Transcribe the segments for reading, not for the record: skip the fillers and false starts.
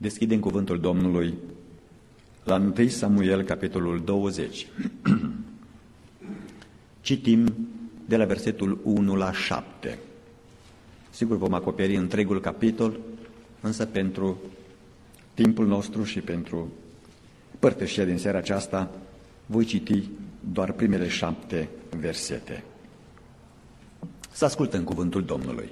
Deschidem cuvântul Domnului la 1 Samuel, capitolul 20. Citim de la versetul 1 la 7. Sigur vom acoperi întregul capitol, însă pentru timpul nostru și pentru părtășia din seara aceasta voi citi doar primele 7 versete. Să ascultăm cuvântul Domnului.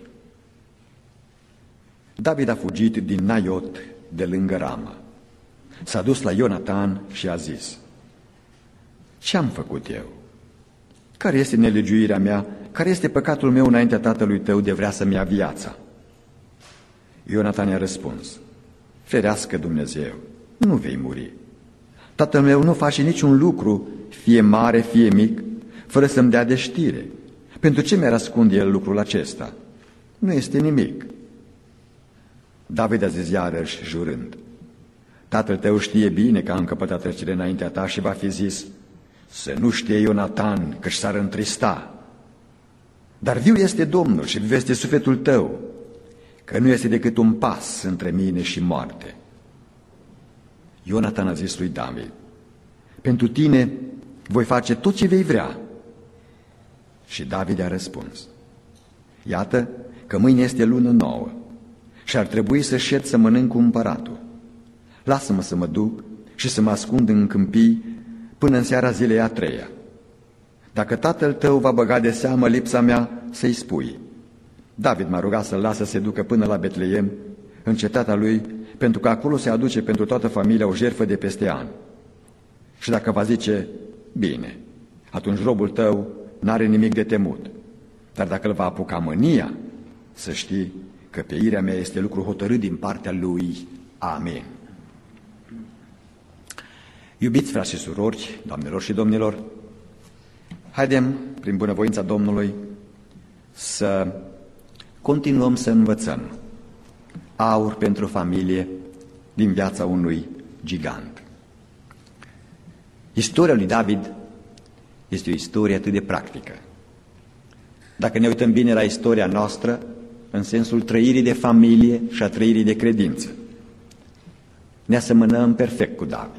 David a fugit din Naiot de lângă Rama. S-a dus la Ionatan și a zis: ce-am făcut eu? Care este nelegiuirea mea? Care este păcatul meu înaintea tatălui tău de vrea să-mi ia viața? Ionatan i-a răspuns: ferească Dumnezeu, nu vei muri. Tatăl meu nu face niciun lucru, fie mare, fie mic, fără să-mi dea de știre. Pentru ce mi-ar ascunde el lucrul acesta? Nu este nimic. David a zis iarăși, jurând: tatăl tău știe bine că am căpătat trecere înaintea ta și va fi zis: să nu știe Ionatan, că-și s-ar întrista. Dar viu este Domnul și viu este sufletul tău, că nu este decât un pas între mine și moarte. Ionatan a zis lui David: pentru tine voi face tot ce vei vrea. Și David a răspuns: iată că mâine este lună nouă și ar trebui să șed să mănânc cu împăratul. Lasă-mă să mă duc și să mă ascund în câmpii până în seara zilei a treia. Dacă tatăl tău va băga de seamă lipsa mea, să-i spui: David m-a rugat să-l lasă să se ducă până la Betleem, în cetatea lui, pentru că acolo se aduce pentru toată familia o jertfă de peste an. Și dacă va zice: bine, atunci robul tău n-are nimic de temut. Dar dacă îl va apuca mânia, să știi că pieirea mea este lucru hotărât din partea lui. Amin. Iubiți frați și surori, doamnelor și domnilor, haidem, prin bunăvoința Domnului, să continuăm să învățăm aur pentru familie din viața unui gigant. Istoria lui David este o istorie atât de practică. Dacă ne uităm bine la istoria noastră, în sensul trăirii de familie și a trăirii de credință, ne asemănăm perfect cu David.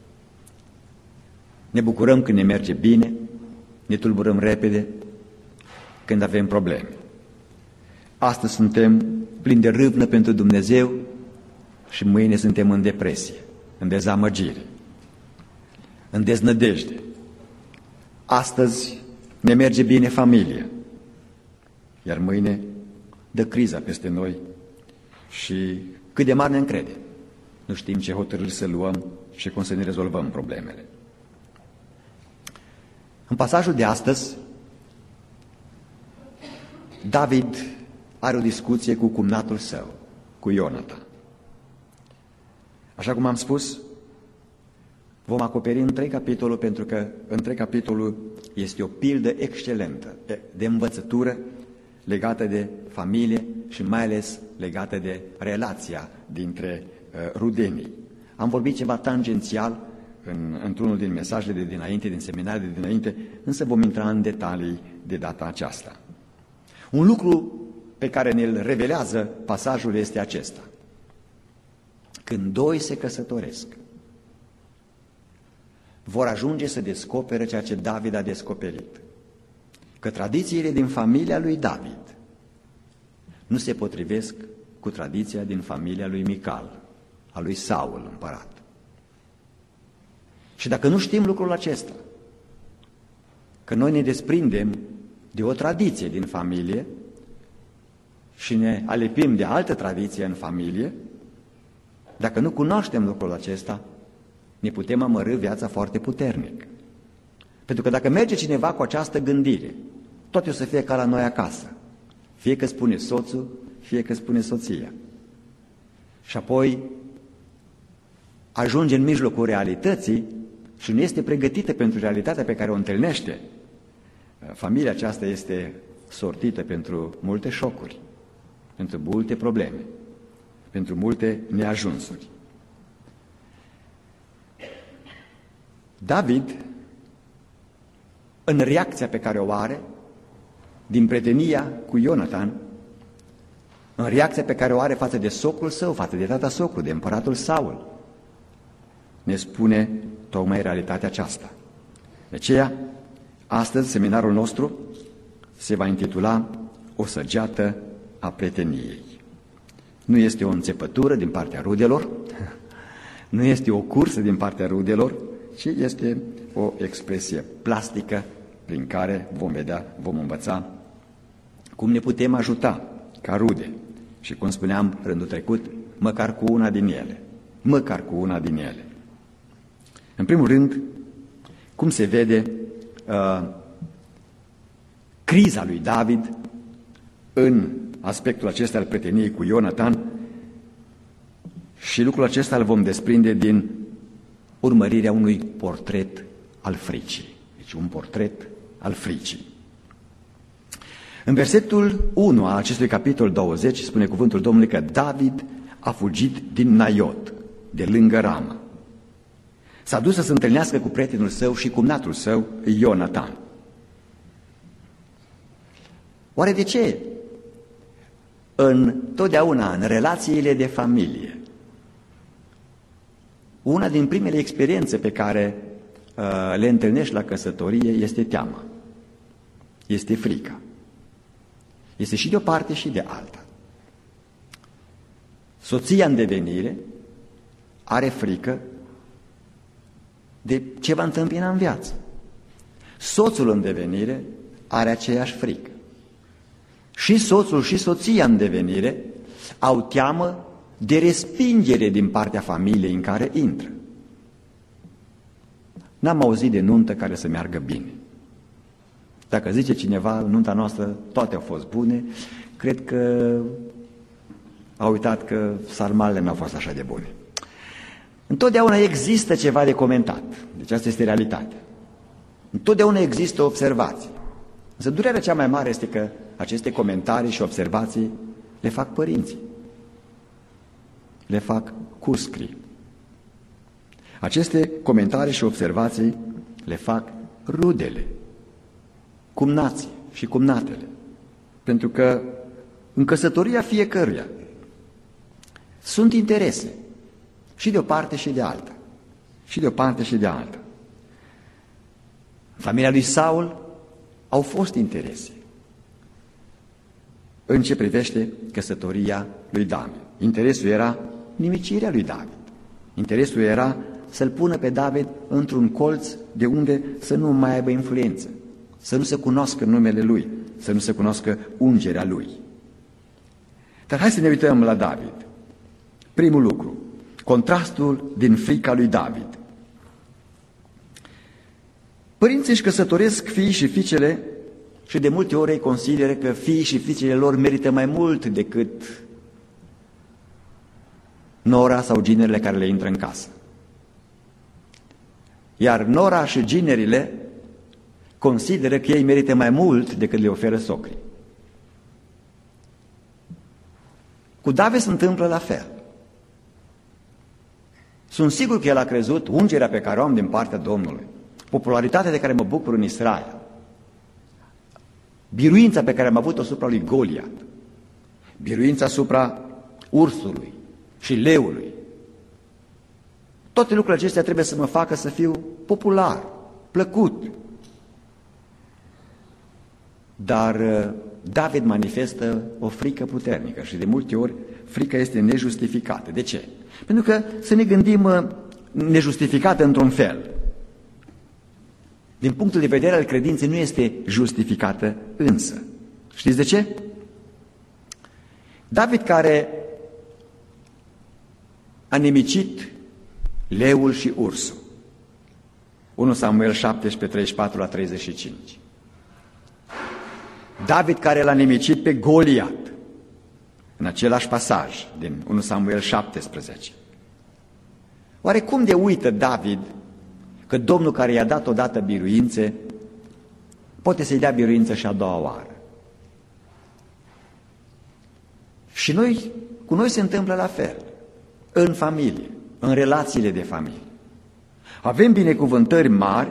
Ne bucurăm când ne merge bine, ne tulburăm repede când avem probleme. Astăzi suntem plini de râvnă pentru Dumnezeu și mâine suntem în depresie, în dezamăgire, în deznădejde. Astăzi ne merge bine familia, iar mâine dă criza peste noi și cât de mare ne încrede. Nu știm ce hotărâri să luăm și cum să ne rezolvăm problemele. În pasajul de astăzi, David are o discuție cu cumnatul său, cu Ionatan. Așa cum am spus, vom acoperi întreg capitolul, pentru că întreg capitolul este o pildă excelentă de învățătură legată de familie și mai ales legată de relația dintre rudenii. Am vorbit ceva tangențial într-unul din mesajele de dinainte, din seminarele de dinainte, însă vom intra în detalii de data aceasta. Un lucru pe care ne-l revelează pasajul este acesta: când doi se căsătoresc, vor ajunge să descopere ceea ce David a descoperit, că tradițiile din familia lui David nu se potrivesc cu tradiția din familia lui Mical, a lui Saul, împărat. Și dacă nu știm lucrul acesta, că noi ne desprindem de o tradiție din familie și ne alepim de altă tradiție în familie, dacă nu cunoaștem lucrul acesta, ne putem amărî viața foarte puternic. Pentru că dacă merge cineva cu această gândire, toate o să fie ca la noi acasă. Fie că spune soțul, fie că spune soția. Și apoi ajunge în mijlocul realității și nu este pregătită pentru realitatea pe care o întâlnește. Familia aceasta este sortită pentru multe șocuri, pentru multe probleme, pentru multe neajunsuri. David, în reacția pe care o are din prietenia cu Ionatan, în reacția pe care o are față de socrul său, față de tata socru, de împăratul Saul, ne spune tocmai realitatea aceasta. De aceea, astăzi, seminarul nostru se va intitula O săgeată a prieteniei. Nu este o înțepătură din partea rudelor, nu este o cursă din partea rudelor, ci este o expresie plastică prin care vom învăța cum ne putem ajuta ca rude și, cum spuneam rândul trecut, măcar cu una din ele. Măcar cu una din ele. În primul rând, cum se vede criza lui David în aspectul acesta al prieteniei cu Ionatan, și lucrul acesta îl vom desprinde din urmărirea unui portret al fricii. Deci un portret al fricii. În versetul 1 al acestui capitol 20 spune cuvântul Domnului că David a fugit din Naiot, de lângă Rama. S-a dus să se întâlnească cu prietenul său și cumnatul său, Ionatan. Oare de ce? Totdeauna în relațiile de familie, una din primele experiențe pe care le întâlnești la căsătorie este teama, este frica. Este și de o parte și de alta. Soția în devenire are frică de ce va întâmpina în viață. Soțul în devenire are aceeași frică. Și soțul și soția în devenire au teamă de respingere din partea familiei în care intră. N-am auzit de nuntă care să meargă bine. Dacă zice cineva, nunta noastră toate au fost bune, cred că a uitat că sarmalele n-au fost așa de bune. Întotdeauna există ceva de comentat. Deci asta este realitatea. Întotdeauna există observații. Însă durerea cea mai mare este că aceste comentarii și observații le fac părinții. Le fac cuscrii. Aceste comentarii și observații le fac rudele, cumnații și cumnatele. Pentru că în căsătoria fiecăruia sunt interese și de o parte și de alta. Și de o parte și de alta. În familia lui Saul au fost interese în ce privește căsătoria lui David. Interesul era nimicirea lui David. Interesul era să-l pună pe David într-un colț de unde să nu mai aibă influență, să nu se cunoască numele lui, să nu se cunoască ungerea lui. Dar hai să ne uităm la David. Primul lucru, contrastul din frica lui David. Părinții își căsătoresc fiii și fiicele și de multe ori ei consideră că fiii și fiicele lor merită mai mult decât nora sau ginerile care le intră în casă. Iar nora și ginerile consideră că ei merită mai mult decât le oferă socrii. Cu David se întâmplă la fel. Sunt sigur că el a crezut ungerea pe care o am din partea Domnului, popularitatea de care mă bucur în Israel, biruința pe care am avut-o asupra lui Goliat, biruința asupra ursului și leului. Toate lucrurile acestea trebuie să mă facă să fiu popular, plăcut. Dar David manifestă o frică puternică și de multe ori frica este nejustificată. De ce? Pentru că să ne gândim nejustificată într-un fel. Din punctul de vedere al credinței nu este justificată însă. Știți de ce? David, care a nimicit leul și ursul. 1 Samuel 17, 34 la 35. David, care l-a nimicit pe Goliat, în același pasaj din 1 Samuel 17. Oare cum de uită David că Domnul, care i-a dat odată biruințe, poate să-i dea biruință și a doua oară? Și cu noi se întâmplă la fel, în familie, în relațiile de familie. Avem binecuvântări mari,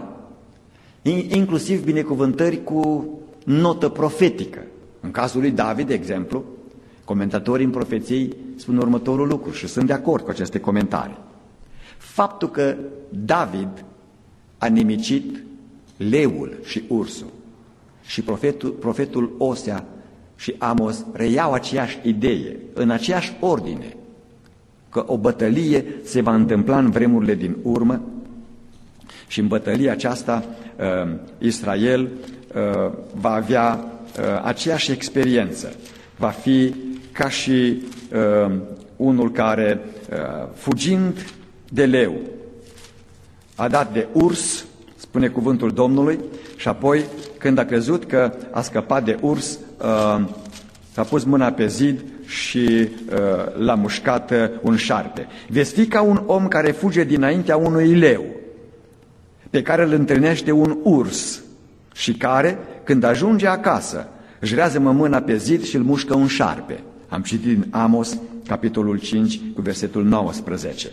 inclusiv binecuvântări cu notă profetică. În cazul lui David, de exemplu, Comentatorii în profeții spun următorul lucru și sunt de acord cu aceste comentarii. Faptul că David a nimicit leul și ursul și profetul Osea și Amos reiau aceeași idee, în aceeași ordine, că o bătălie se va întâmpla în vremurile din urmă și în bătălia aceasta Israel va avea aceeași experiență. Va fi ca și unul care, fugind de leu, a dat de urs, spune cuvântul Domnului, și apoi, când a crezut că a scăpat de urs, a pus mâna pe zid și l-a mușcat un șarpe. Veți fi ca un om care fuge dinaintea unui leu, pe care îl întâlnește un urs și care, când ajunge acasă, își rează mâna pe zid și îl mușcă un șarpe. Am citit din Amos, capitolul 5, cu versetul 19.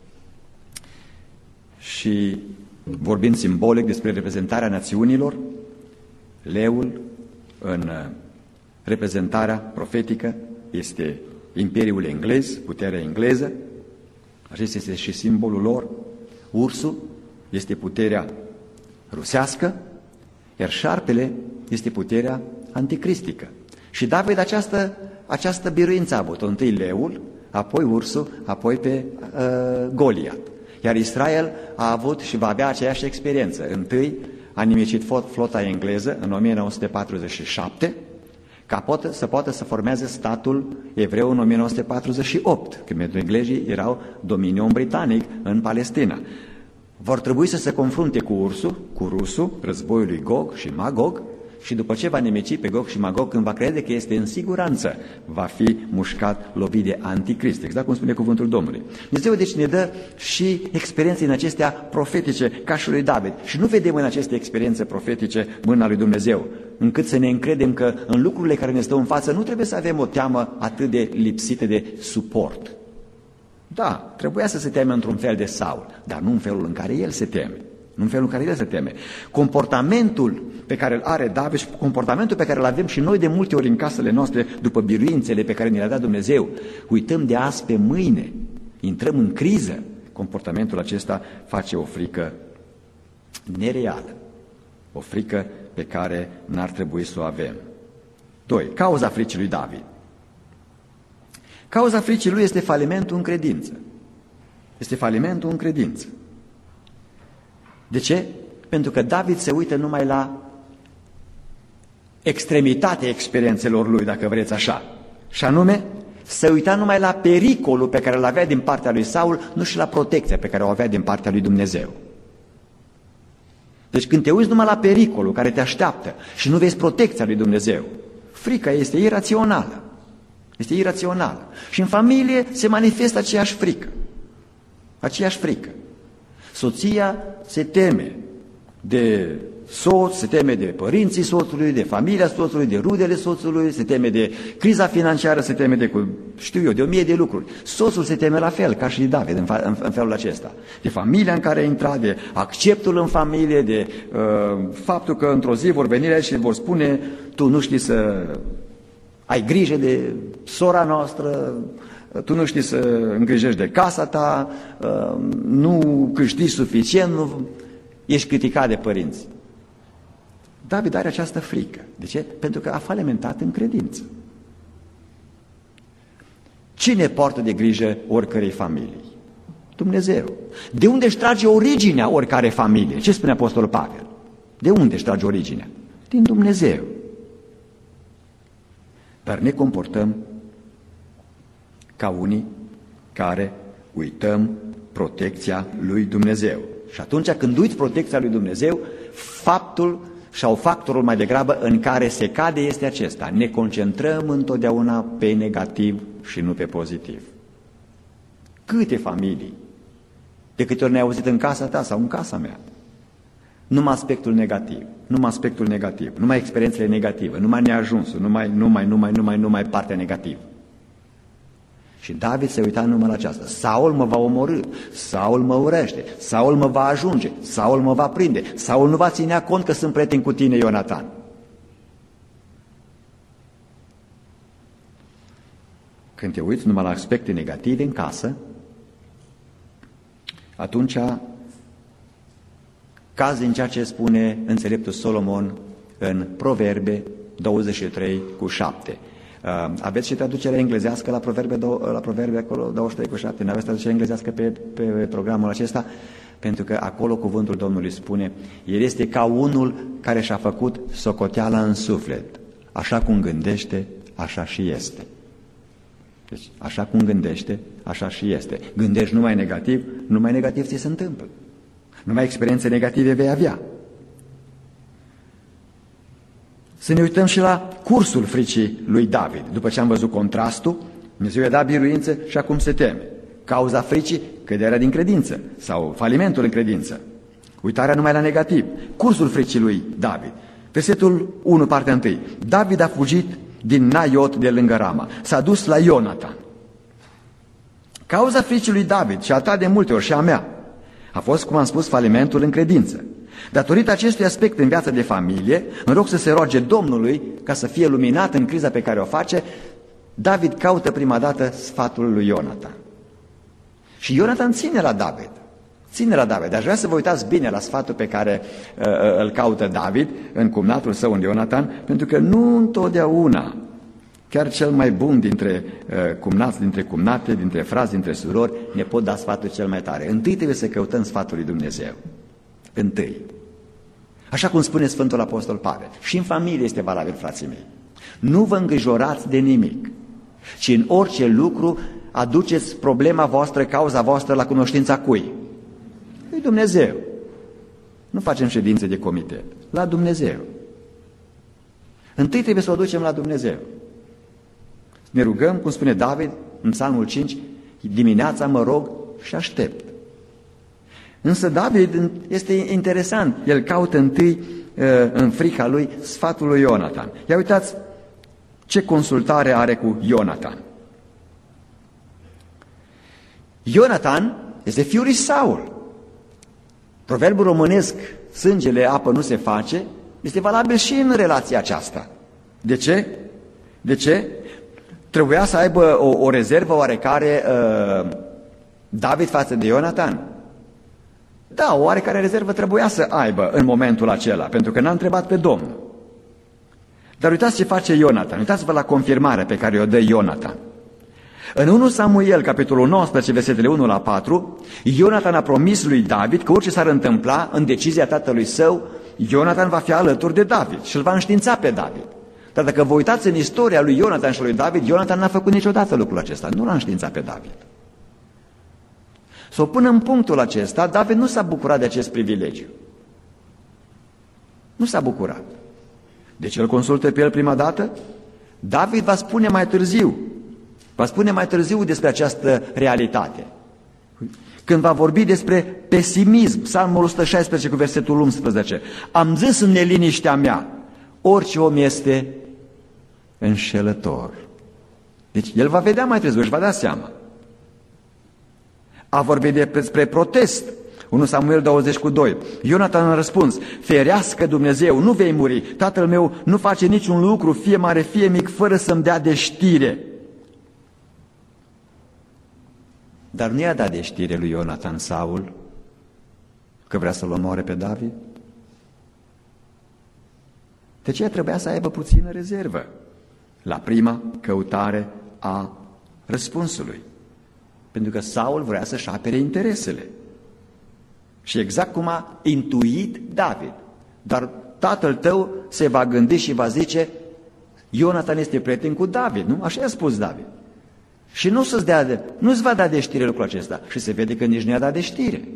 Și vorbind simbolic despre reprezentarea națiunilor, leul în reprezentarea profetică este Imperiul englez, puterea engleză, acesta este și simbolul lor. Ursul este puterea rusească, iar șarpele este puterea anticristică. Și David această biruință a avut, întâi leul, apoi ursul, apoi pe Goliat. Iar Israel a avut și va avea aceeași experiență. Întâi a nimicit flota engleză în 1947, ca să poată să formeze statul evreu în 1948, când englezii erau dominion britanic în Palestina. Vor trebui să se confrunte cu rusul, războiul lui Gog și Magog, și după ce va nimici pe Gog și Magog, când va crede că este în siguranță, va fi mușcat, lovit de anticrist, exact cum spune cuvântul Domnului. Dumnezeu deci ne dă și experiențe în acestea profetice, ca și lui David. Și nu vedem în aceste experiențe profetice mâna lui Dumnezeu, încât să ne încredem că în lucrurile care ne stau în față nu trebuie să avem o teamă atât de lipsită de suport. Da, trebuia să se teme într-un fel de Saul, dar nu în felul în care el se teme. Nu în felul în care el se teme. Comportamentul pe care îl are David și comportamentul pe care îl avem și noi de multe ori în casele noastre după biruințele pe care ne le-a dat Dumnezeu, uităm de azi pe mâine, intrăm în criză, comportamentul acesta face o frică nereală, o frică pe care n-ar trebui să o avem. 2. Cauza fricii lui David. Cauza fricii lui este falimentul în credință. Este falimentul în credință. De ce? Pentru că David se uită numai la extremitatea experiențelor lui, dacă vreți așa. Și anume, se uita numai la pericolul pe care îl avea din partea lui Saul, nu și la protecția pe care o avea din partea lui Dumnezeu. Deci când te uiți numai la pericolul care te așteaptă și nu vezi protecția lui Dumnezeu, frica este irațională. Este irațională. Și în familie se manifestă aceeași frică. Aceeași frică. Soția se teme de soț, se teme de părinții soțului, de familia soțului, de rudele soțului, se teme de criza financiară, se teme de, de 1000 de lucruri. Soțul se teme la fel, ca și David, în felul acesta. De familia în care a intrat, de acceptul în familie, de faptul că într-o zi vor veni și vor spune: tu nu știi să ai grijă de sora noastră, tu nu știi să îngrijești de casa ta, nu câștigi suficient, nu ești criticat de părinți. David are această frică. De ce? Pentru că a falimentat în credință. Cine poartă de grijă oricărei familii? Dumnezeu. De unde își trage originea oricare familie? Ce spune Apostolul Pavel? De unde își trage originea? Din Dumnezeu. Dar ne comportăm ca unii care uităm protecția lui Dumnezeu. Și atunci când uiți protecția lui Dumnezeu, factorul mai degrabă în care se cade este acesta: ne concentrăm întotdeauna pe negativ și nu pe pozitiv. Câte familii, de câte ori ne-ai auzit în casa ta sau în casa mea, numai aspectul negativ, numai experiențele negative, numai neajunsul, numai partea negativă. Și David se uita numai la aceasta: Saul mă va omorî, Saul mă urăște, Saul mă va ajunge, Saul mă va prinde, Saul nu va ținea cont că sunt prieten cu tine, Ionatan. când te uiți numai la aspecte negative în casă, atunci cazi în ceea ce spune înțeleptul Solomon în Proverbe 23:7. Aveți și traducerea englezească la Proverbe acolo 23:7? Nu aveți traducerea englezească pe programul acesta? Pentru că acolo cuvântul Domnului spune: El este ca unul care și-a făcut socoteala în suflet. Așa cum gândește, așa și este. Deci, așa cum gândește, așa și este. Gândești numai negativ ți se întâmplă. Numai experiențe negative vei avea. Să ne uităm și la cursul fricii lui David. După ce am văzut contrastul, Dumnezeu i-a dat biruință și acum se teme. Cauza fricii, căderea din credință sau falimentul în credință. Uitarea numai la negativ. Cursul fricii lui David. Versetul 1, partea 1. David a fugit din Naiot de lângă Rama. S-a dus la Ionatan. Cauza fricii lui David și a ta de multe ori și a mea a fost, cum am spus, falimentul în credință. Datorită acestui aspect în viața de familie, în loc să se roage Domnului ca să fie luminat în criza pe care o face, David caută prima dată sfatul lui Ionatan. Și Ionatan ține la David. Dar vrea să vă uitați bine la sfatul pe care îl caută David în cumnatul său, în Ionatan, pentru că nu întotdeauna, chiar cel mai bun dintre cumnați, dintre cumnate, dintre frați, dintre surori, ne pot da sfatul cel mai tare. Întâi trebuie să căutăm sfatul lui Dumnezeu. Întâi. Așa cum spune Sfântul Apostol Pavel. Și în familie este valabil, frații mei. Nu vă îngrijorați de nimic, ci în orice lucru aduceți problema voastră, cauza voastră la cunoștința cui? Lui Dumnezeu. Nu facem ședințe de comitet. La Dumnezeu. Întâi trebuie să o ducem la Dumnezeu. Ne rugăm, cum spune David în Psalmul 5, dimineața mă rog și aștept. Însă David este interesant. El caută întâi în frica lui sfatul lui Ionatan. Ia uitați ce consultare are cu Ionatan. Ionatan este fiul lui Saul. Proverbul românesc, sângele apă nu se face, este valabil și în relația aceasta. De ce? De ce? Trebuia să aibă o rezervă oarecare David față de Ionatan. Da, o oarecare rezervă trebuia să aibă în momentul acela, pentru că n-a întrebat pe Domnul. Dar uitați ce face Ionatan, uitați-vă la confirmarea pe care o dă Ionatan. În 1 Samuel, capitolul 19, versetele 1 la 4, Ionatan a promis lui David că orice s-ar întâmpla în decizia tatălui său, Ionatan va fi alături de David și îl va înștiința pe David. Dar dacă vă uitați în istoria lui Ionatan și lui David, Ionatan n-a făcut niciodată lucrul acesta, nu l-a înștiințat pe David. Sau până în punctul acesta, David nu s-a bucurat de acest privilegiu. Nu s-a bucurat. Deci îl consultă pe el prima dată? David va spune mai târziu despre această realitate. Când va vorbi despre pesimism, Psalmul 116 cu versetul 11, am zis în neliniștea mea, orice om este înșelător. Deci el va vedea mai târziu, își va da seama. A vorbit despre protest, 1 Samuel 20:2. Ionatan a răspuns, ferească Dumnezeu, nu vei muri, tatăl meu nu face niciun lucru, fie mare, fie mic, fără să-mi dea de știre. Dar nu i-a dat de știre lui Ionatan Saul că vrea să-l omoare pe David? De aceea trebuia să aibă puțină rezervă la prima căutare a răspunsului. Pentru că Saul vrea să-și apere interesele. Și exact cum a intuit David. Dar tatăl tău se va gândi și va zice, Ionatan este prieten cu David, nu? Așa i-a spus David. Și nu-ți va da de știre lucrul acesta. Și se vede că nici nu i-a dat de știre.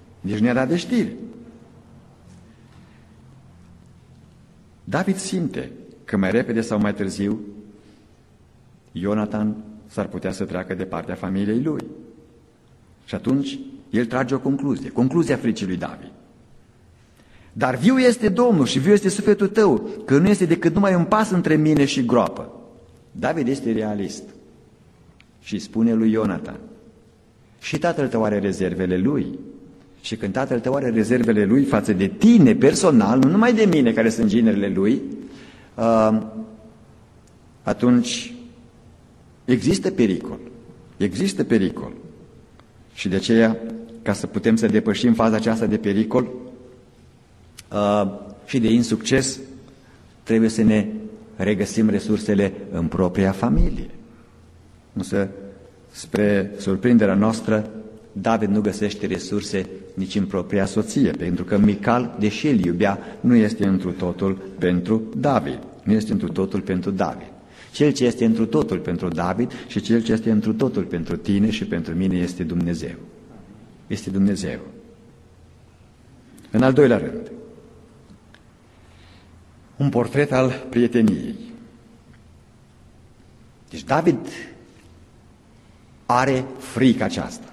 David simte că mai repede sau mai târziu Ionatan s-ar putea să treacă de partea familiei lui. Și atunci el trage o concluzie, concluzia fricii lui David. Dar viu este Domnul și viu este sufletul tău, că nu este decât numai un pas între mine și groapă. David este realist și spune lui Ionatan, și tatăl tău are rezervele lui. Și când tatăl tău are rezervele lui față de tine personal, nu numai de mine care sunt ginerele lui, atunci Există pericol. Există pericol. Și de aceea, ca să putem să depășim faza aceasta de pericol și de insucces, trebuie să ne regăsim resursele în propria familie. Însă, spre surprinderea noastră, David nu găsește resurse nici în propria soție, pentru că Mical, deși îl iubea, nu este întru totul pentru David. Nu este întru totul pentru David. Cel ce este întru totul pentru David și cel ce este întru totul pentru tine și pentru mine este Dumnezeu. Este Dumnezeu. În al doilea rând, un portret al prieteniei. Deci David are frica aceasta.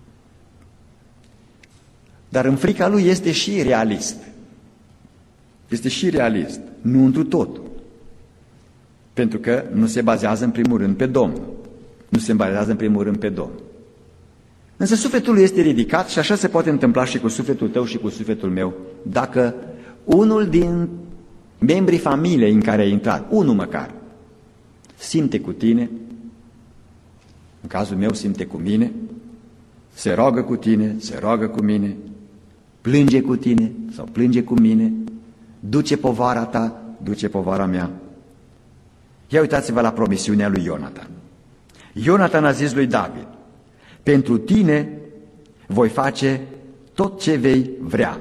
Dar în frica lui este și realist. Este și realist, nu întru totul. Pentru că nu se bazează în primul rând pe Domnul. Nu se bazează în primul rând pe Domnul. Însă sufletul lui este ridicat și așa se poate întâmpla și cu sufletul tău și cu sufletul meu. Dacă unul din membrii familiei în care ai intrat, unul măcar, simte cu tine, în cazul meu simte cu mine, se roagă cu tine, se roagă cu mine, plânge cu tine sau plânge cu mine, duce povara ta, duce povara mea. Ia uitați-vă la promisiunea lui Ionatan. Ionatan a zis lui David: pentru tine voi face tot ce vei vrea.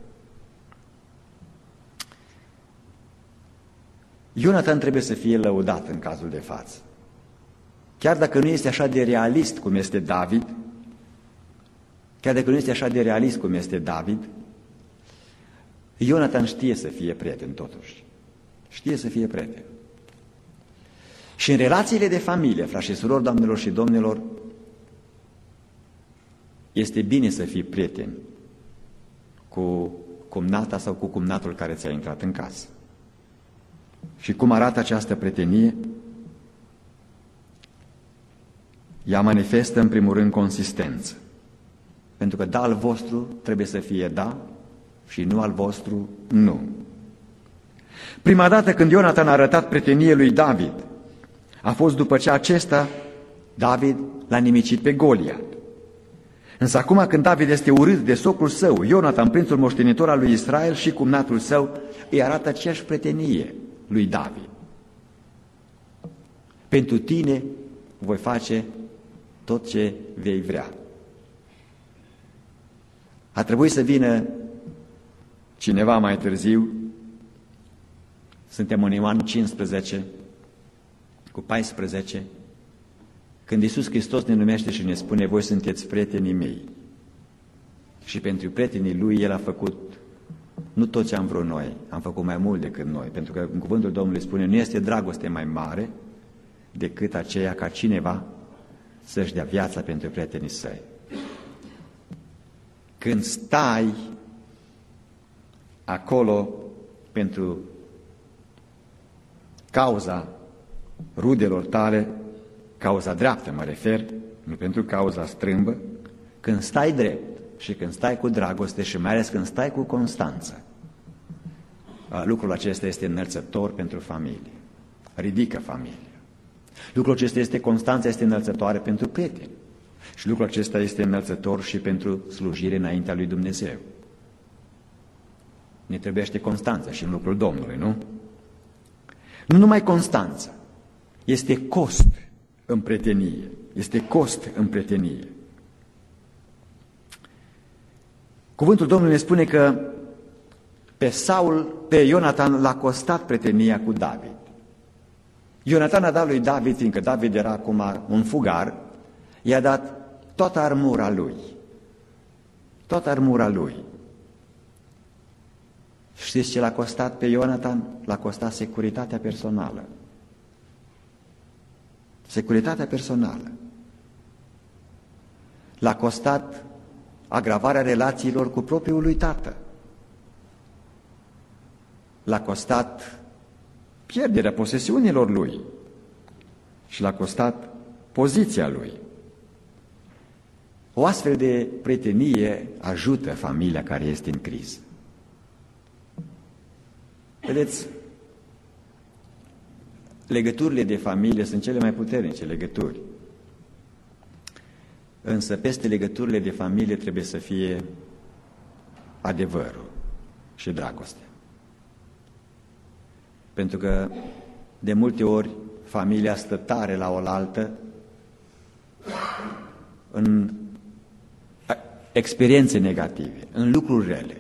Ionatan trebuie să fie lăudat în cazul de față. Chiar dacă nu este așa de realist cum este David, Ionatan știe să fie prieten totuși. Știe să fie prieten. Și în relațiile de familie, frați și surori, doamnelor și domnilor, este bine să fii prieten cu cumnata sau cu cumnatul care ți-a intrat în casă. Și cum arată această prietenie? Ea manifestă în primul rând consistență. Pentru că da al vostru trebuie să fie da și nu al vostru nu. Prima dată când Ionatan a arătat prietenie lui David a fost după ce acesta, David, l-a nimicit pe Goliat. Însă acum când David este urât de socrul său, Ionatan, prințul moștenitor al lui Israel, și cumnatul său, îi arată aceeași prietenie lui David. Pentru tine voi face tot ce vei vrea. A trebuit să vină cineva mai târziu, suntem în Ioan 15, cu 14, când Iisus Hristos ne numește și ne spune: voi sunteți prietenii mei. Și pentru prietenii Lui El a făcut nu tot ce am vrut noi, am făcut mai mult decât noi, pentru că în cuvântul Domnului spune: nu este dragoste mai mare decât aceea ca cineva să-și dea viața pentru prietenii săi. Când stai acolo pentru cauza rudelor tale, cauza dreaptă mă refer, nu pentru cauza strâmbă, când stai drept și când stai cu dragoste și mai ales când stai cu constanță, lucrul acesta este înălțător pentru familie, ridică familia. Lucrul acesta este constanța, este înălțătoare pentru prieteni și lucrul acesta este înălțător și pentru slujire înaintea lui Dumnezeu. Ne trebuiește constanță și în lucrul Domnului, nu? Nu numai constanță, este cost în prietenie, este cost în prietenie. Cuvântul Domnului ne spune că pe Ionatan l-a costat prietenia cu David. Ionatan a dat lui David, fiindcă David era acum un fugar, i-a dat toată armura lui. Toată armura lui. Știți ce l-a costat pe Ionatan? L-a costat securitatea personală. Securitatea personală. L-a costat agravarea relațiilor cu propriul lui tată. L-a costat pierderea posesiunilor lui și l-a costat poziția lui. O astfel de prietenie ajută familia care este în criză. Vedeți, legăturile de familie sunt cele mai puternice legături. Însă peste legăturile de familie trebuie să fie adevărul și dragostea. Pentru că de multe ori familia stă tare la oaltă în experiențe negative, în lucruri rele.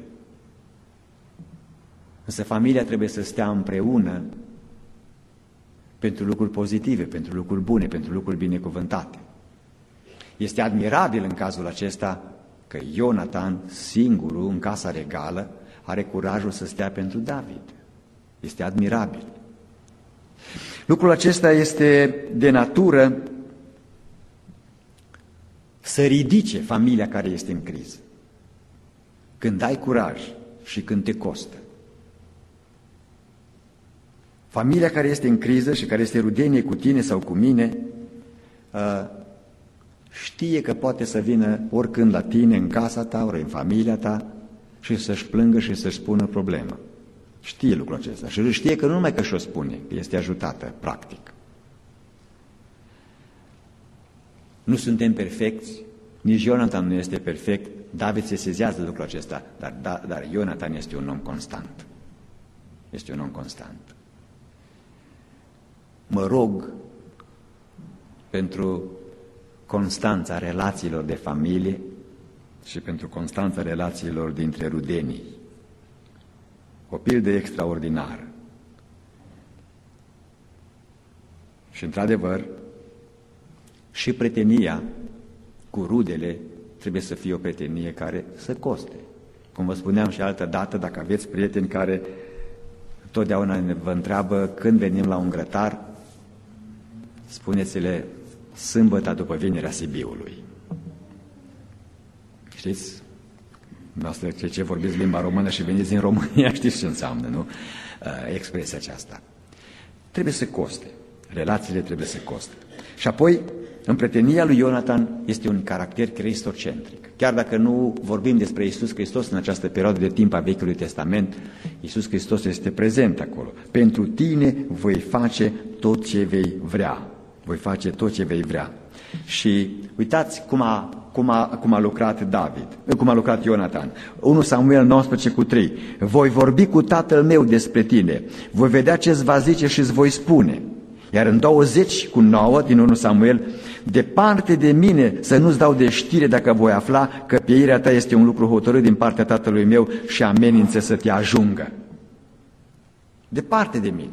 Însă familia trebuie să stea împreună pentru lucruri pozitive, pentru lucruri bune, pentru lucruri binecuvântate. Este admirabil în cazul acesta că Ionatan, singurul în casa regală, are curajul să stea pentru David. Este admirabil. Lucrul acesta este de natură să ridice familia care este în criză. Când ai curaj și când te costă. Familia care este în criză și care este rudenie cu tine sau cu mine, știe că poate să vină oricând la tine, în casa ta, ori în familia ta, și să-și plângă și să-și spună problema. Știe lucrul acesta și știe că nu numai că și-o spune, că este ajutată, practic. Nu suntem perfecți, nici Ionatan nu este perfect, David se sezează lucrul acesta, dar Ionatan este un om constant. Este un om constant. Mă rog pentru constanța relațiilor de familie și pentru constanța relațiilor dintre rudenii. O pildă extraordinară. Și într-adevăr, și prietenia cu rudele trebuie să fie o prietenie care să coste. Cum vă spuneam și altă dată, dacă aveți prieteni care totdeauna vă întreabă când venim la un grătar, spuneți-le sâmbătă după vinerea Sibiului. Știți? Noastră ce vorbiți limba română și veniți din România, știți ce înseamnă, nu? Expresia aceasta. Trebuie să coste. Relațiile trebuie să coste. Și apoi, în prietenia lui Ionatan este un caracter cristocentric. Chiar dacă nu vorbim despre Iisus Hristos în această perioadă de timp a Vechiului Testament, Iisus Hristos este prezent acolo. Pentru tine voi face tot ce vei vrea. Voi face tot ce vei vrea. Și uitați cum a lucrat David, cum a lucrat Ionatan. 1 Samuel 19:3. Voi vorbi cu tatăl meu despre tine, voi vedea ce-ți va zice și îți voi spune. Iar în 20:9 din 1 Samuel, departe de mine să nu-ți dau de știre dacă voi afla că pieirea ta este un lucru hotărât din partea tatălui meu și amenință să te ajungă. Departe de mine.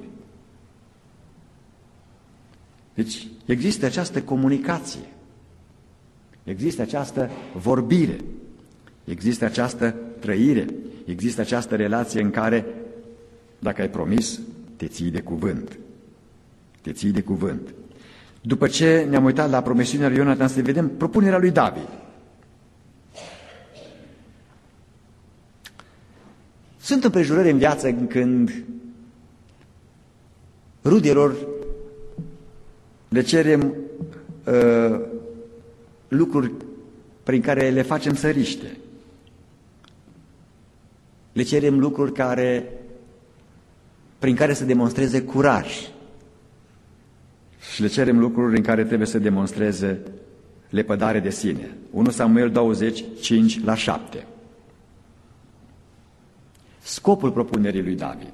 Deci există această comunicație, există această vorbire, există această trăire, există această relație în care, dacă ai promis, te ții de cuvânt. Te ții de cuvânt. După ce ne-am uitat la promisiunea lui Ionatan, să vedem propunerea lui David. Sunt împrejurări în viață când rudelor le cerem lucruri prin care le facem să riște. Le cerem lucruri prin care să demonstreze curaj. Și le cerem lucruri în care trebuie să demonstreze lepădare de sine. 1 Samuel 20:5-7. Scopul propunerii lui David.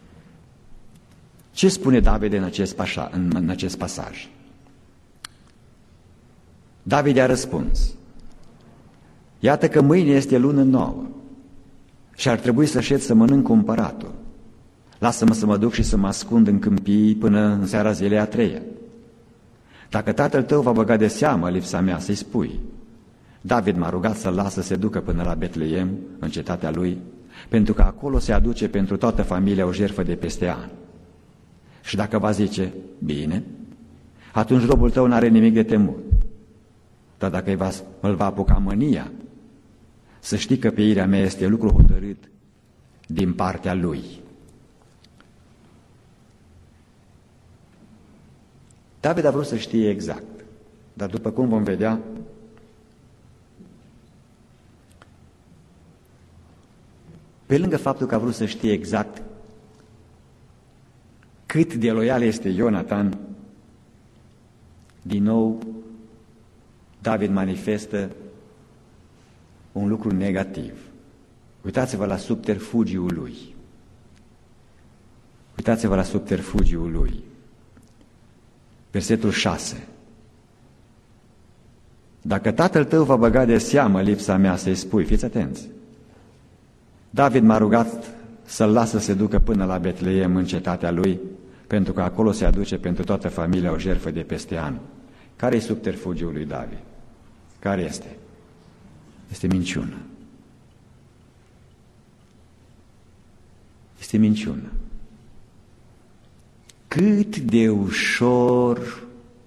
Ce spune David în acest pasaj? David a răspuns: iată că mâine este lună nouă și ar trebui să șed să mănânc cu împăratul. Lasă-mă să mă duc și să mă ascund în câmpii până în seara zilei a treia. Dacă tatăl tău va băga de seamă lipsa mea, să-i spui: David m-a rugat să-l las să se ducă până la Betleem, în cetatea lui, pentru că acolo se aduce pentru toată familia o jertfă de peste an. Și dacă va zice: bine, atunci robul tău n-are nimic de temut. Dar dacă îl va apuca mânia, să știi că pieirea mea este lucru hotărât din partea lui. David a vrut să știe exact, dar după cum vom vedea, pe lângă faptul că a vrut să știe exact cât de loial este Ionatan, din nou David manifestă un lucru negativ. Uitați-vă la subterfugiul lui. Uitați-vă la subterfugiul lui. Versetul 6. Dacă tatăl tău va băga de seamă lipsa mea, să-i spui, fiți atenți. David m-a rugat să-l lasă să se ducă până la Betleem, în cetatea lui, pentru că acolo se aduce pentru toată familia o jertfă de peste an. Care e subterfugiul lui David? Care este? Este minciună. Este minciună. Cât de ușor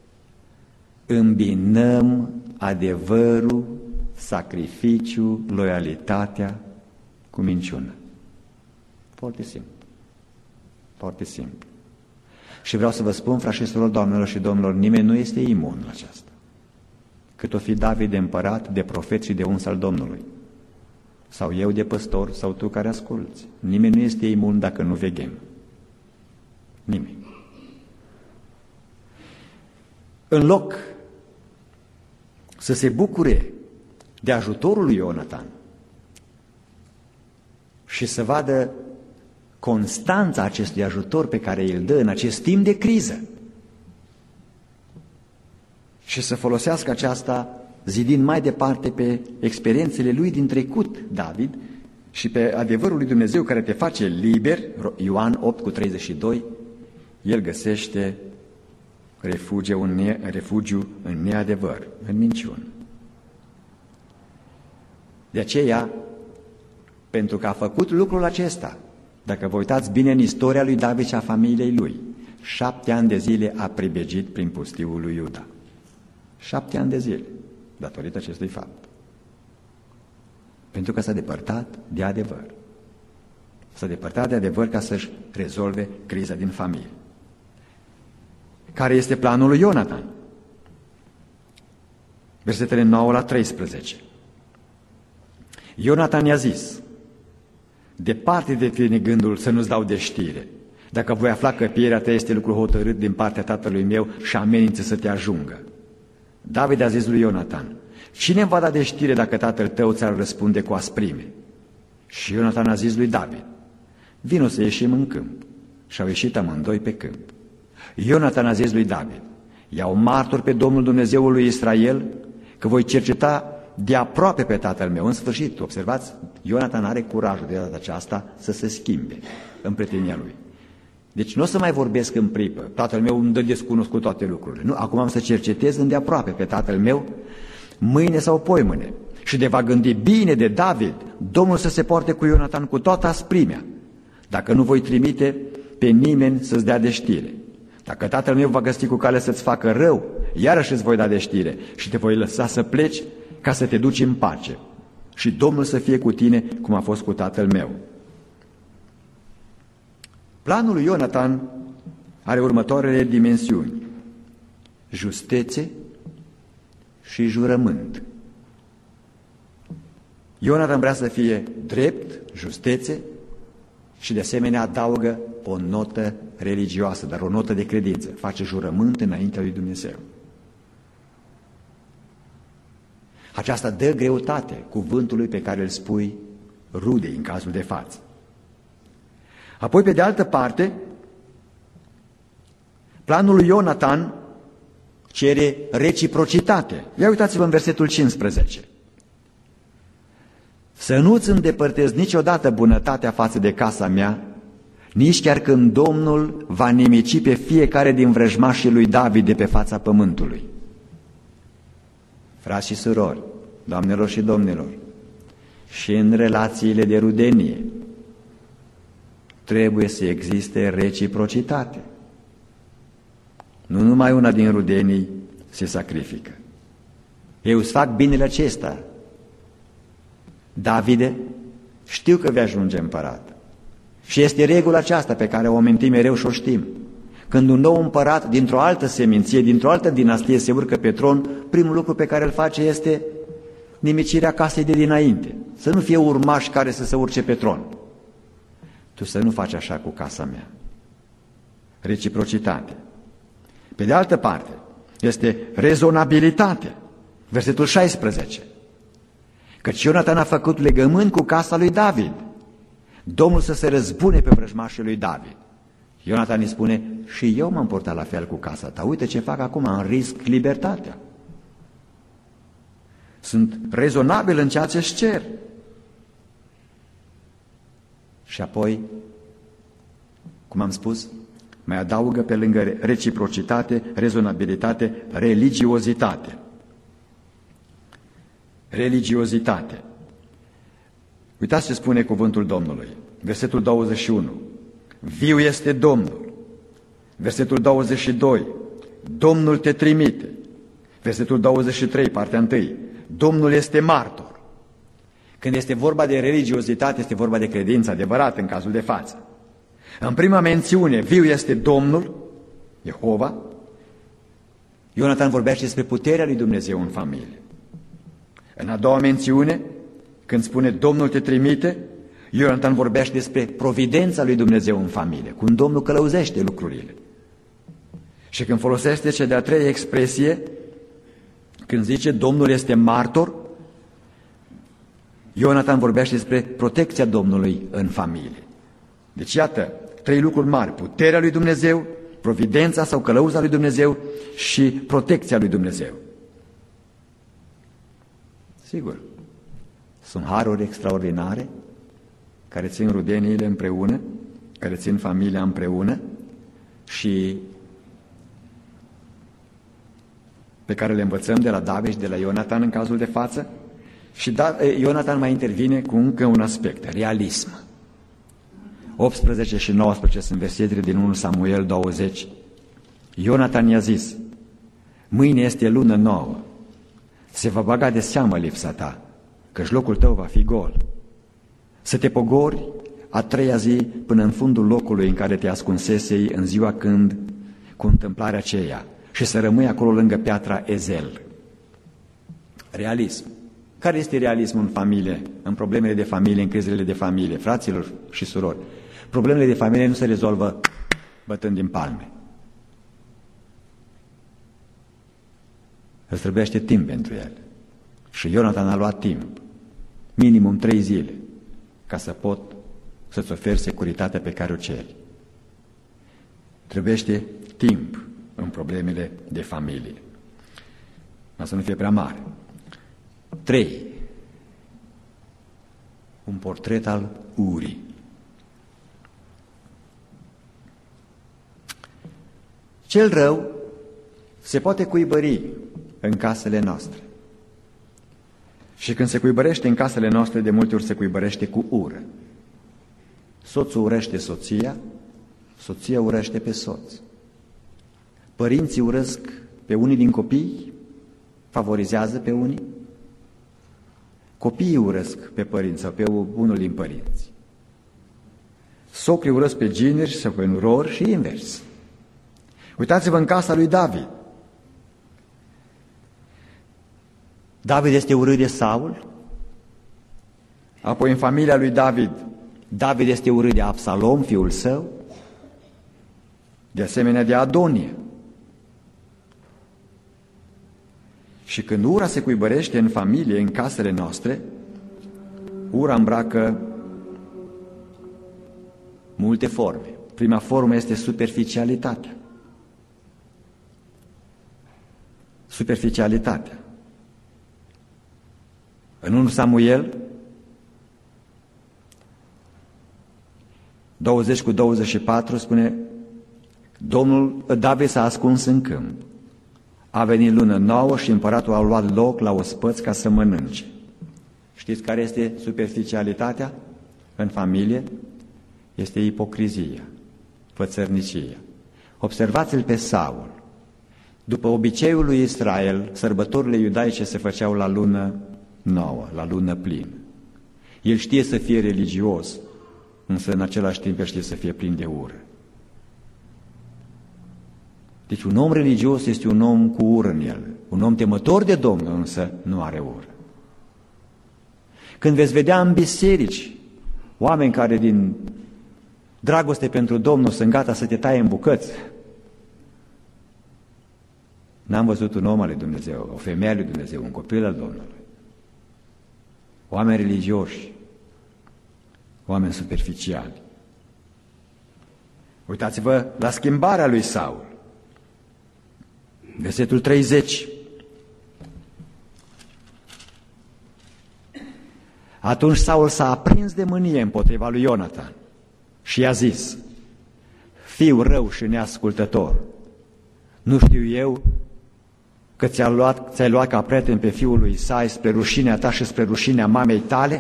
îmbinăm adevărul, sacrificiul, loialitatea cu minciună. Foarte simplu. Foarte simplu. Și vreau să vă spun, frați și surori, doamnelor și domnilor, nimeni nu este imun la aceasta. Cât o fi David de împărat, de profet și de uns al Domnului. Sau eu de păstor, sau tu care asculți. Nimeni nu este imun dacă nu veghem. Nimeni. În loc să se bucure de ajutorul lui Ionatan și să vadă constanța acestui ajutor pe care îl dă în acest timp de criză și să folosească aceasta zidind mai departe pe experiențele lui din trecut, David, și pe adevărul lui Dumnezeu care te face liber, Ioan 8:32, el găsește refugiu în neadevăr, în minciună. De aceea, pentru că a făcut lucrul acesta, dacă vă uitați bine în istoria lui David și a familiei lui, 7 ani de zile a pribegit prin pustiul lui Iuda. 7 ani de zile, datorită acestui fapt. Pentru că s-a depărtat de adevăr. S-a depărtat de adevăr ca să-și rezolve criza din familie. Care este planul lui Ionatan? Versetele 9 la 13. Ionatan i-a zis: departe de tine gândul să nu-ți dau de știre. Dacă voi afla că pierea ta este lucru hotărât din partea tatălui meu și amenință să te ajungă. David a zis lui Ionatan: cine îmi va da de știre dacă tatăl tău ți-ar răspunde cu asprime? Și Ionatan a zis lui David: vino să ieșim în câmp. Și au ieșit amândoi pe câmp. Ionatan a zis lui David: iau martor pe Domnul Dumnezeul lui Israel că voi cerceta de aproape pe tatăl meu. În sfârșit, observați, Ionatan are curajul de data aceasta să se schimbe în prietenia lui. Deci nu o să mai vorbesc în pripă, tatăl meu îmi dă descunoscut toate lucrurile. Nu, acum am să cercetez îndeaproape pe tatăl meu, mâine sau poimâine. Și de va gândi bine de David, Domnul să se poarte cu Ionatan cu toată asprimea, dacă nu voi trimite pe nimeni să-ți dea de știre. Dacă tatăl meu va găsi cu cale să-ți facă rău, iarăși îți voi da de știre și te voi lăsa să pleci ca să te duci în pace. Și Domnul să fie cu tine cum a fost cu tatăl meu. Planul lui Ionatan are următoarele dimensiuni: justețe și jurământ. Ionatan vrea să fie drept, justețe și de asemenea adaugă o notă religioasă, dar o notă de credință. Face jurământ înaintea lui Dumnezeu. Aceasta dă greutate cuvântului pe care îl spui rudei în cazul de față. Apoi, pe de altă parte, planul lui Ionatan cere reciprocitate. Ia uitați-vă în versetul 15. Să nu-ți îndepărtezi niciodată bunătatea față de casa mea, nici chiar când Domnul va nimici pe fiecare din vrăjmașii lui David de pe fața pământului. Frați și surori, doamnelor și domnilor, și în relațiile de rudenie trebuie să existe reciprocitate. Nu numai una din rudenii se sacrifică. Eu îți fac binele acesta. Davide, știu că vei ajunge împărat. Și este regula aceasta pe care o amintim mereu și o știm. Când un nou împărat dintr-o altă seminție, dintr-o altă dinastie se urcă pe tron, primul lucru pe care îl face este nimicirea casei de dinainte. Să nu fie urmași care să se urce pe tron. Tu să nu faci așa cu casa mea. reciprocitate. Pe de altă parte, este rezonabilitate. Versetul 16. Căci Ionatan a făcut legământ cu casa lui David, Domnul să se răzbune pe vrăjmașii lui David. Ionatan îi spune, și eu m-am portat la fel cu casa ta. Uite ce fac acum, în risc libertatea. Sunt rezonabil în ceea ce-și cer. Și apoi, cum am spus, mai adaugă pe lângă reciprocitate, rezonabilitate, religiozitate. Religiozitate. Uitați ce spune cuvântul Domnului. Versetul 21. Viu este Domnul. Versetul 22. Domnul te trimite. Versetul 23, partea 1. Domnul este martor. Când este vorba de religiozitate, este vorba de credință adevărată în cazul de față. În prima mențiune, viu este Domnul, Jehova. Ionatan vorbește despre puterea lui Dumnezeu în familie. În a doua mențiune, când spune Domnul te trimite, Ionatan vorbește despre providența lui Dumnezeu în familie, cum Domnul călăuzește lucrurile. Și când folosește cea de-a treia expresie, când zice Domnul este martor, Ionatan vorbește despre protecția Domnului în familie. Deci iată, trei lucruri mari: puterea lui Dumnezeu, providența sau călăuza lui Dumnezeu și protecția lui Dumnezeu. Sigur, sunt haruri extraordinare care țin rudeniile împreună, care țin familia împreună și pe care le învățăm de la David și de la Ionatan în cazul de față. Și Ionatan mai intervine cu încă un aspect, realism. 18 și 19 sunt versetele din 1 Samuel 20. Ionatan i-a zis, mâine este lună nouă, se va băga de seamă lipsa ta, căci locul tău va fi gol. Să te pogori a treia zi până în fundul locului în care te ascunsesei în ziua când, cu întâmplarea aceea, și să rămâi acolo lângă piatra Ezel. Realism. Care este realismul în familie, în problemele de familie, în crizele de familie, fraților și surori? Problemele de familie nu se rezolvă bătând din palme. Îți trebuiește timp pentru ele. Și Ionatan a luat timp, minimum 3 zile, ca să pot să-ți oferi securitatea pe care o ceri. Trebuiește timp în problemele de familie. Ca să nu fie prea mare. 3. Un portret al urii. Cel rău se poate cuibări în casele noastre. Și când se cuibărește în casele noastre, de multe ori se cuibărește cu ură. Soțul urăște soția, soția urăște pe soț. Părinții urăsc pe unii din copii, favorizează pe unii. Copiii urăsc pe părinți sau pe unul din părinți. Socrii urăsc pe gineri sau pe nurori și invers. Uitați-vă în casa lui David. David este urât de Saul. Apoi în familia lui David, David este urât de Absalom, fiul său. De asemenea de Adonie. Și când ura se cuibărește în familie, în casele noastre, ura îmbracă multe forme. Prima formă este superficialitatea. Superficialitatea. În 1 Samuel 20:24 spune, David s-a ascuns în câmp. A venit lună nouă și împăratul a luat loc la ospăț ca să mănânce. Știți care este superficialitatea în familie? Este ipocrizia, fățărnicia. Observați-l pe Saul. După obiceiul lui Israel, sărbătorile iudaice se făceau la lună nouă, la lună plină. El știe să fie religios, însă în același timp el știe să fie plin de ură. Deci un om religios este un om cu ură în el. Un om temător de Domnul însă nu are ură. Când veți vedea în biserici oameni care din dragoste pentru Domnul, sunt gata să te taie în bucăți. N-am văzut un om al lui Dumnezeu, o femeie al lui Dumnezeu, un copil al Domnului. Oameni religioși, oameni superficiali. Uitați-vă la schimbarea lui Saul. Versetul 30. Atunci Saul s-a aprins de mânie împotriva lui Ionatan și i-a zis: fiu rău și neascultător, nu știu eu că ți-ai luat ca prieten pe fiul lui Isai spre rușinea ta și spre rușinea mamei tale?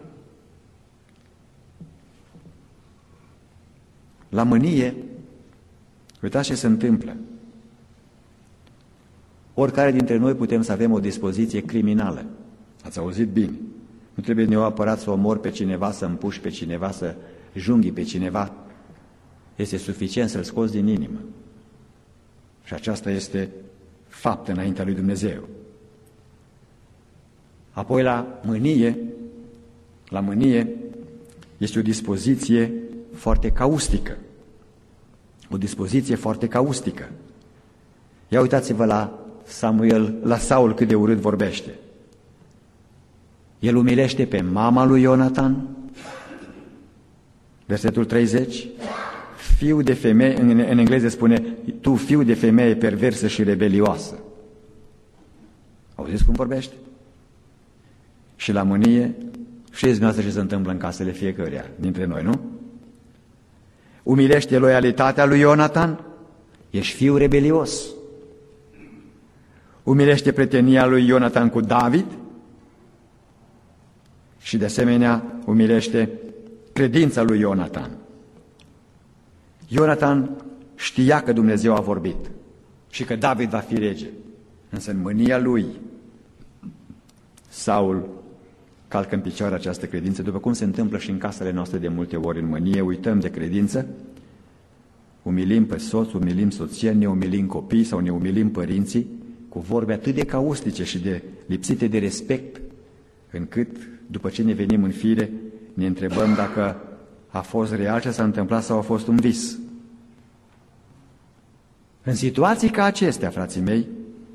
La mânie, uitați ce se întâmplă. Oricare dintre noi putem să avem o dispoziție criminală. Ați auzit bine. Nu trebuie neapărat să omori pe cineva, să împuși pe cineva, să junghii pe cineva. Este suficient să-l scoți din inimă. Și aceasta este fapt înaintea lui Dumnezeu. Apoi la mânie este o dispoziție foarte caustică. O dispoziție foarte caustică. Ia uitați-vă la Saul cât de urât vorbește. El umilește pe mama lui Ionatan, versetul 30, fiu de femeie, în engleză spune, tu fiu de femeie perversă și rebelioasă. Auziți cum vorbește? Și la mânie, știți dumneavoastră ce se întâmplă în casele fiecăruia dintre noi, nu? Umilește loialitatea lui Ionatan, ești fiu rebelios. Umilește prietenia lui Ionatan cu David și de asemenea umilește credința lui Ionatan. Ionatan știa că Dumnezeu a vorbit și că David va fi rege, însă în mânia lui Saul calcă în picioare această credință, după cum se întâmplă și în casele noastre de multe ori. În mânie uităm de credință, umilim pe soț, umilim soția, ne umilim copiii sau ne umilim părinții cu vorbe atât de caustice și de lipsite de respect, încât după ce ne venim în fire ne întrebăm dacă a fost real ce s-a întâmplat sau a fost un vis. În situații ca acestea, frații mei,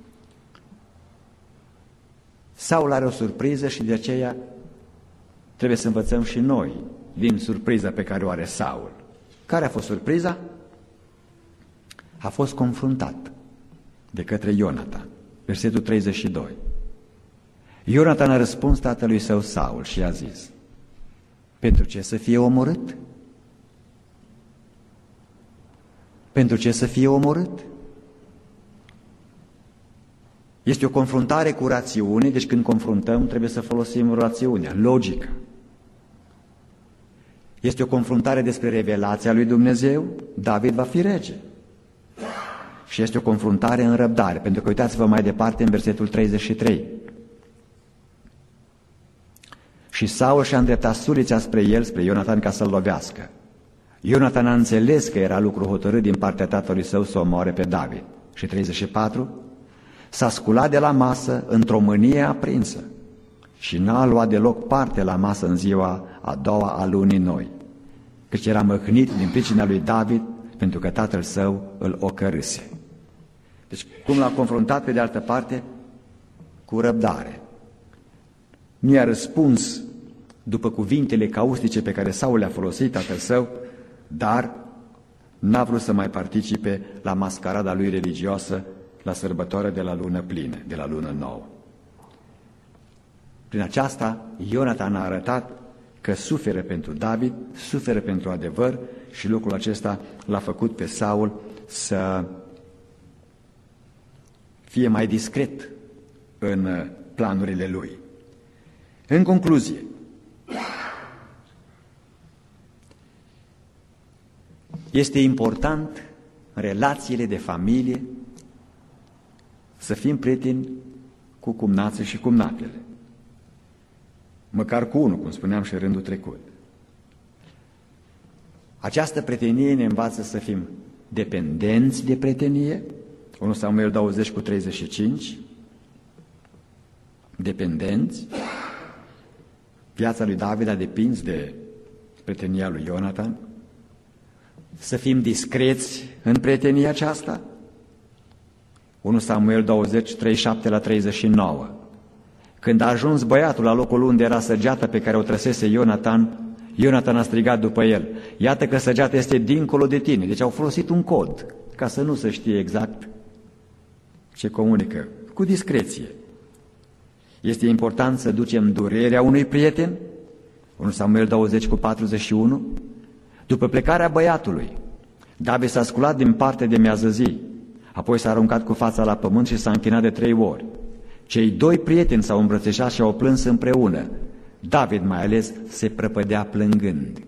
Saul are o surpriză și de aceea trebuie să învățăm și noi din surpriza pe care o are Saul. Care a fost surpriza? A fost confruntat de către Ionatan. Versetul 32. Ionatan a răspuns tatălui său Saul și i-a zis: pentru ce să fie omorât? Pentru ce să fie omorât? Este o confruntare cu rațiune, deci când confruntăm trebuie să folosim rațiunea, logică. Este o confruntare despre revelația lui Dumnezeu, David va fi rege. Și este o confruntare în răbdare, pentru că uitați-vă mai departe în versetul 33. Și Saul și-a îndreptat sulița spre el, spre Ionatan, ca să-l lovească. Ionatan a înțeles că era lucru hotărât din partea tatălui său să omoare pe David. Și 34. S-a sculat de la masă într-o mânie aprinsă și n-a luat deloc parte la masă în ziua a doua a lunii noi, căci era măhnit din pricina lui David, pentru că tatăl său îl ocărâse. Deci cum l-a confruntat pe de altă parte? Cu răbdare. Nu i-a răspuns după cuvintele caustice pe care Saul le-a folosit tatăl său, dar n-a vrut să mai participe la mascarada lui religioasă la sărbătoarea de la lună plină, de la lună nouă. Prin aceasta, Ionatan a arătat că suferă pentru David, suferă pentru adevăr și lucrul acesta l-a făcut pe Saul să fie mai discret în planurile lui. În concluzie, este important în relațiile de familie să fim prieteni cu cumnații și cumnatele. Măcar cu unul, cum spuneam și în rândul trecut. Această prietenie ne învață să fim dependenți de prietenie, 1 Samuel 20:35, dependenți. Viața lui David a depins de prietenia lui Ionatan. să fim discreți în prietenia aceasta? 1 Samuel 20, 37 la 39. Când a ajuns băiatul la locul unde era săgeata pe care o trăsese Ionatan, Ionatan a strigat după el: iată că săgeata este dincolo de tine. Deci au folosit un cod ca să nu se știe exact ce comunică, cu discreție. Este important să ducem durerea unui prieten, 1 Samuel 20 cu 41. După plecarea băiatului, David s-a sculat din partea de miază zi, apoi s-a aruncat cu fața la pământ și s-a închinat de 3 ori. Cei 2 prieteni s-au îmbrățișat și au plâns împreună. David mai ales se prăpădea plângând.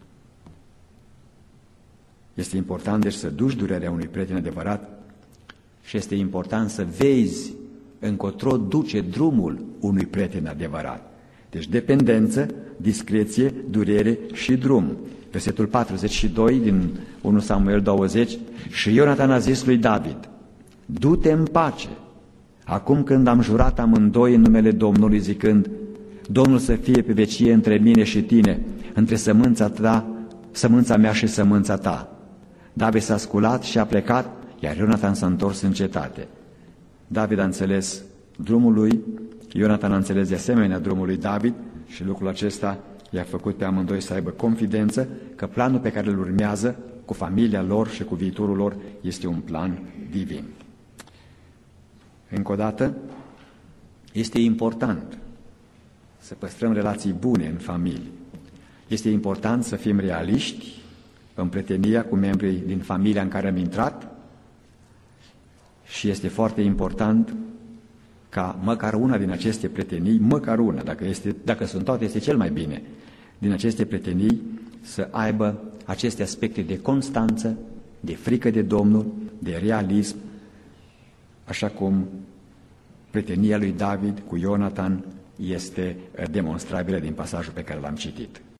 Este important deci să duci durerea unui prieten adevărat și este important să vezi încotro duce drumul unui prieten adevărat. Deci dependență, discreție, durere și drum. Versetul 42 din 1 Samuel 20. Și Ionatan a zis lui David: du-te în pace, acum când am jurat amândoi în numele Domnului, zicând: Domnul să fie pe vecie între mine și tine, între sămânța mea și sămânța ta. David s-a sculat și a plecat, iar Ionatan s-a întors în cetate. David a înțeles drumul lui, Ionatan a înțeles de asemenea drumul lui David și lucrul acesta i-a făcut pe amândoi să aibă confidență că planul pe care îl urmează cu familia lor și cu viitorul lor este un plan divin. Încă o dată, este important să păstrăm relații bune în familie. Este important să fim realiști în prietenia cu membrii din familia în care am intrat și este foarte important ca măcar una din aceste prietenii, măcar una, dacă sunt toate, este cel mai bine, din aceste prietenii să aibă aceste aspecte de constanță, de frică de Domnul, de realism, așa cum prietenia lui David cu Ionatan este demonstrabilă din pasajul pe care l-am citit.